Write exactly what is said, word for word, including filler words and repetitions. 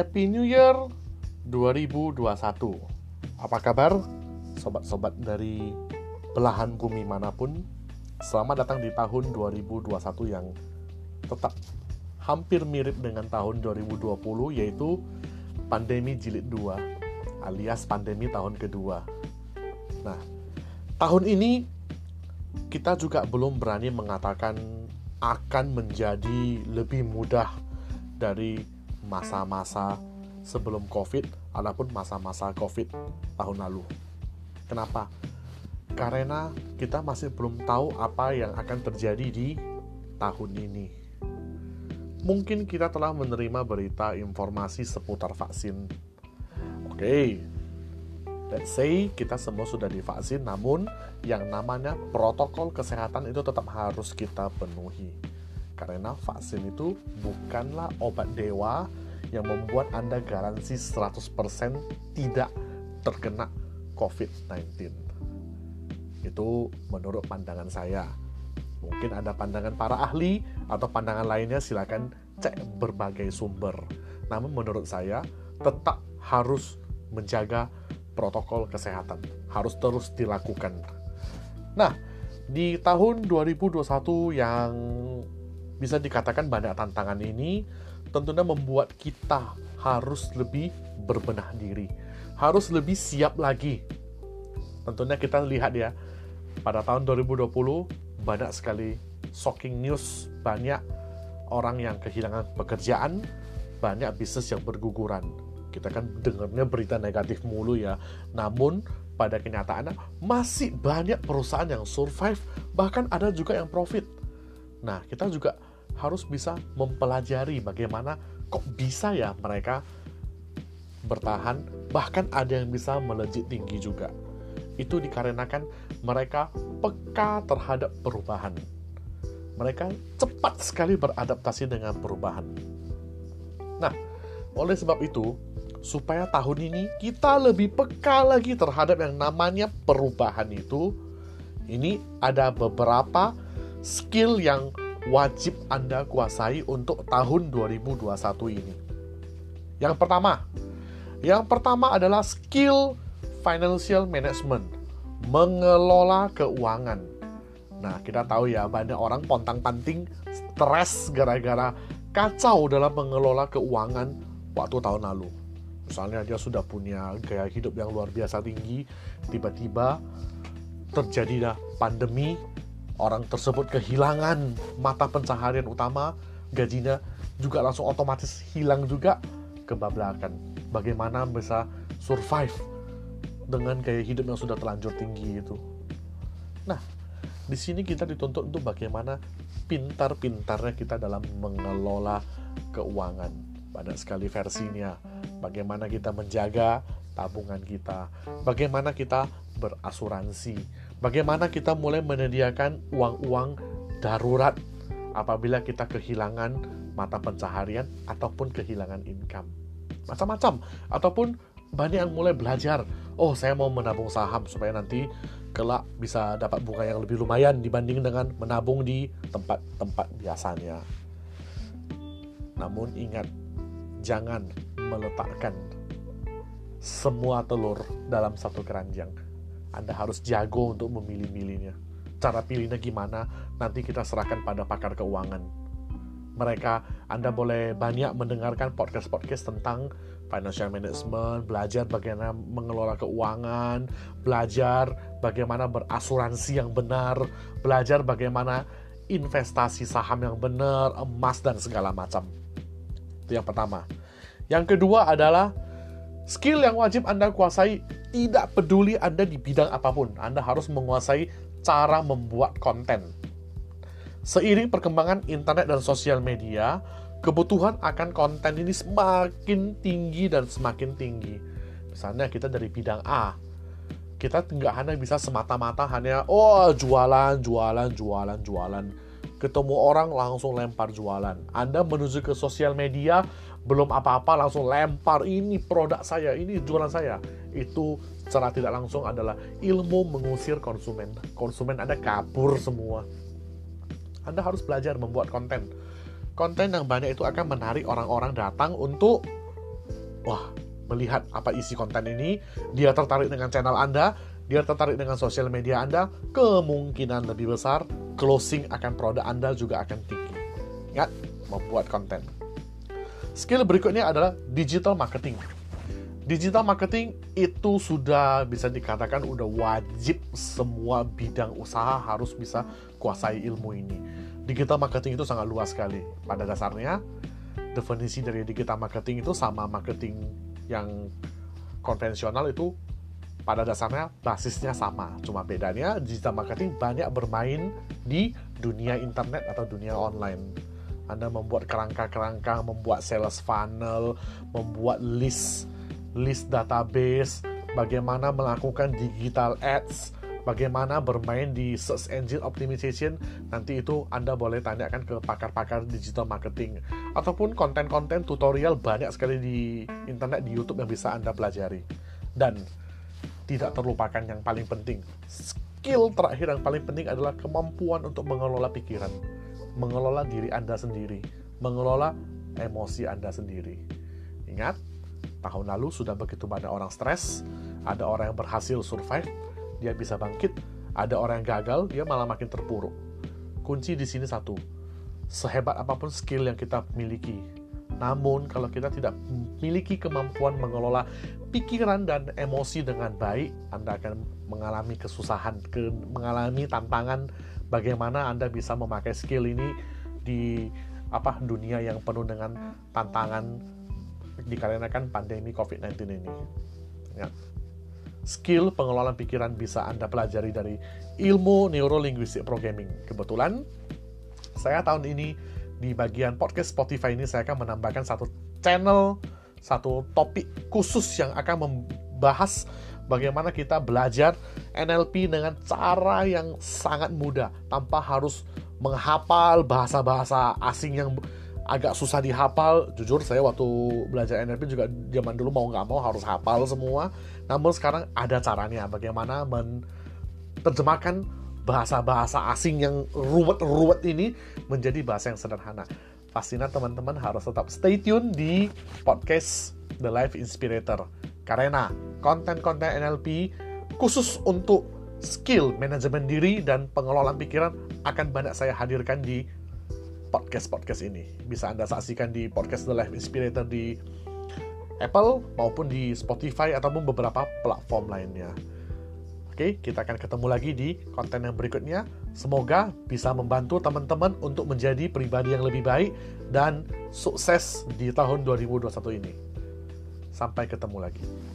Happy New Year dua ribu dua puluh satu. Apa kabar sobat-sobat dari belahan bumi manapun? Selamat datang di tahun dua ribu dua puluh satu yang tetap hampir mirip dengan tahun dua ribu dua puluh, yaitu pandemi jilid dua alias pandemi tahun kedua. Nah, tahun ini kita juga belum berani mengatakan akan menjadi lebih mudah dari masa-masa sebelum COVID ataupun masa-masa COVID tahun lalu. Kenapa? Karena kita masih belum tahu apa yang akan terjadi di tahun ini. Mungkin kita telah menerima berita informasi seputar vaksin. Oke, okay. Let's say kita semua sudah divaksin, namun yang namanya protokol kesehatan itu tetap harus kita penuhi. Karena vaksin itu bukanlah obat dewa yang membuat Anda garansi seratus persen tidak terkena covid sembilan belas. Itu menurut pandangan saya. Mungkin ada pandangan para ahli atau pandangan lainnya, silakan cek berbagai sumber. Namun menurut saya tetap harus menjaga protokol kesehatan. Harus terus dilakukan. Nah, di tahun dua ribu dua puluh satu yang bisa dikatakan banyak tantangan ini, tentunya membuat kita harus lebih berbenah diri, harus lebih siap lagi. Tentunya kita lihat ya, pada tahun dua ribu dua puluh banyak sekali shocking news, banyak orang yang kehilangan pekerjaan, banyak bisnis yang berguguran. Kita kan dengarnya berita negatif mulu ya, namun pada kenyataannya masih banyak perusahaan yang survive, bahkan ada juga yang profit. Nah, kita juga harus bisa mempelajari bagaimana kok bisa ya mereka bertahan, bahkan ada yang bisa melejit tinggi juga. Itu dikarenakan mereka peka terhadap perubahan. Mereka cepat sekali beradaptasi dengan perubahan. Nah, oleh sebab itu, supaya tahun ini kita lebih peka lagi terhadap yang namanya perubahan itu, ini ada beberapa skill yang wajib Anda kuasai untuk tahun dua ribu dua puluh satu ini. Yang pertama, yang pertama adalah skill financial management, mengelola keuangan. Nah, kita tahu ya, banyak orang pontang-panting stres gara-gara kacau dalam mengelola keuangan waktu tahun lalu. Misalnya dia sudah punya gaya hidup yang luar biasa tinggi, tiba-tiba terjadilah pandemi, orang tersebut kehilangan mata pencaharian utama, gajinya juga langsung otomatis hilang juga, kebablakan. Bagaimana bisa survive dengan gaya hidup yang sudah terlanjur tinggi itu? Nah, di sini kita dituntut untuk bagaimana pintar-pintarnya kita dalam mengelola keuangan. Banyak sekali versinya. Bagaimana kita menjaga tabungan kita, bagaimana kita berasuransi, bagaimana kita mulai menyediakan uang-uang darurat apabila kita kehilangan mata pencaharian ataupun kehilangan income. Macam-macam. Ataupun banyak yang mulai belajar, oh saya mau menabung saham supaya nanti kelak bisa dapat bunga yang lebih lumayan dibanding dengan menabung di tempat-tempat biasanya. Namun ingat, jangan meletakkan semua telur dalam satu keranjang. Anda harus jago untuk memilih-milihnya. Cara pilihnya gimana, nanti kita serahkan pada pakar keuangan. Mereka, Anda boleh banyak mendengarkan podcast-podcast tentang financial management, belajar bagaimana mengelola keuangan, belajar bagaimana berasuransi yang benar, belajar bagaimana investasi saham yang benar, emas dan segala macam. Itu yang pertama. Yang kedua adalah skill yang wajib Anda kuasai. Tidak peduli Anda di bidang apapun, Anda harus menguasai cara membuat konten. Seiring perkembangan internet dan sosial media, kebutuhan akan konten ini semakin tinggi dan semakin tinggi. Misalnya kita dari bidang A, kita nggak hanya bisa semata-mata hanya oh jualan, jualan, jualan, jualan. Ketemu orang langsung lempar jualan. Anda menuju ke sosial media, belum apa-apa langsung lempar ini produk saya, ini jualan saya. Itu secara tidak langsung adalah ilmu mengusir konsumen. Konsumen Anda kabur semua. Anda harus belajar membuat konten. Konten yang banyak itu akan menarik orang-orang datang untuk wah, melihat apa isi konten ini, dia tertarik dengan channel Anda, dia tertarik dengan sosial media Anda, kemungkinan lebih besar closing akan produk Anda juga akan tinggi. Ingat, membuat konten. Skill berikutnya adalah digital marketing. Digital marketing itu sudah bisa dikatakan udah wajib semua bidang usaha harus bisa kuasai ilmu ini. Digital marketing itu sangat luas sekali. Pada dasarnya, definisi dari digital marketing itu sama marketing yang konvensional itu pada dasarnya basisnya sama. Cuma bedanya digital marketing banyak bermain di dunia internet atau dunia online. Anda membuat kerangka-kerangka, membuat sales funnel, membuat list list database, bagaimana melakukan digital ads, bagaimana bermain di search engine optimization. Nanti itu Anda boleh tanyakan ke pakar-pakar digital marketing. Ataupun konten-konten tutorial banyak sekali di internet, di YouTube yang bisa Anda pelajari. Dan tidak terlupakan yang paling penting, skill terakhir yang paling penting adalah kemampuan untuk mengelola pikiran, mengelola diri Anda sendiri, mengelola emosi Anda sendiri. Ingat, tahun lalu sudah begitu banyak orang stres, ada orang yang berhasil survive, dia bisa bangkit, ada orang yang gagal, dia malah makin terpuruk. Kunci di sini satu, sehebat apapun skill yang kita miliki, namun kalau kita tidak memiliki kemampuan mengelola pikiran dan emosi dengan baik, Anda akan mengalami kesusahan, ke, mengalami tantangan bagaimana Anda bisa memakai skill ini di apa dunia yang penuh dengan tantangan dikarenakan pandemi covid sembilan belas ini. Ya. Skill pengelolaan pikiran bisa Anda pelajari dari ilmu neurolinguistic programming. Kebetulan saya tahun ini di bagian podcast Spotify ini saya akan menambahkan satu channel, satu topik khusus yang akan membahas bagaimana kita belajar N L P dengan cara yang sangat mudah, tanpa harus menghafal bahasa-bahasa asing yang agak susah dihafal. Jujur saya waktu belajar N L P juga zaman dulu mau nggak mau harus hafal semua. Namun sekarang ada caranya bagaimana menerjemahkan bahasa-bahasa asing yang ruwet-ruwet ini menjadi bahasa yang sederhana. Pastinya teman-teman harus tetap stay tune di podcast The Life Inspirator, karena konten-konten N L P khusus untuk skill manajemen diri dan pengelolaan pikiran akan banyak saya hadirkan di podcast-podcast ini. Bisa Anda saksikan di podcast The Life Inspirator di Apple maupun di Spotify ataupun beberapa platform lainnya. Oke, kita akan ketemu lagi di konten yang berikutnya. Semoga bisa membantu teman-teman untuk menjadi pribadi yang lebih baik dan sukses di tahun dua ribu dua puluh satu ini. Sampai ketemu lagi.